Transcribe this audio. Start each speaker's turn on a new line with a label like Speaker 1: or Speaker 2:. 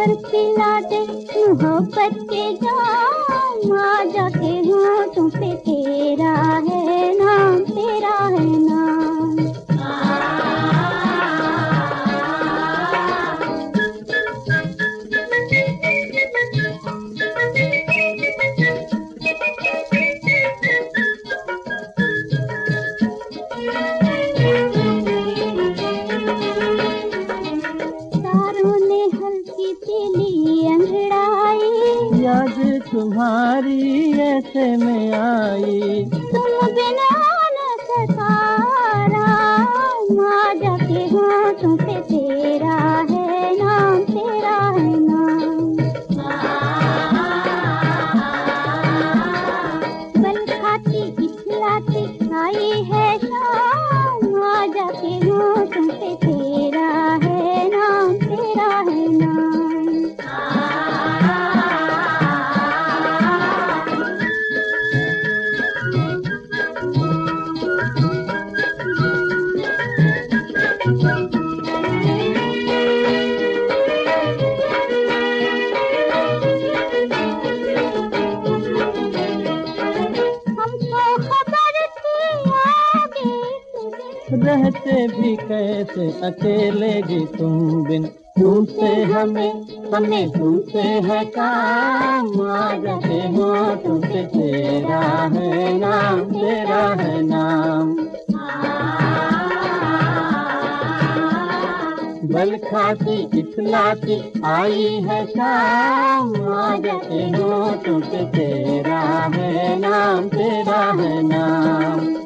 Speaker 1: भर पिला दे मोहब्बत के जाम, आ जाके होठों पे तेरा है नाम, तेरा है नाम। तारों ने हल्की पीली अंगड़ाई,
Speaker 2: याद तुम्हारी ऐसे में आई।
Speaker 1: तुम बिना न सतारा, आ जाके होठों पे तेरा है नाम, तेरा है नाम। बल खाती इखलाती आई है शाम, आ जाके होठों पे तेरा है नाम, तेरा है नाम। हमको खबर थी आगे तुझे,
Speaker 2: रहते भी कैसे अकेले जी तुम बिन, तुमसे हमें तुमसे है काम, आ जाके होठों पे तेरा है नाम, तेरा है नाम। बल खाती इखलाती आई है शाम, आ जाके होठों पे तेरा है नाम, तेरा है नाम।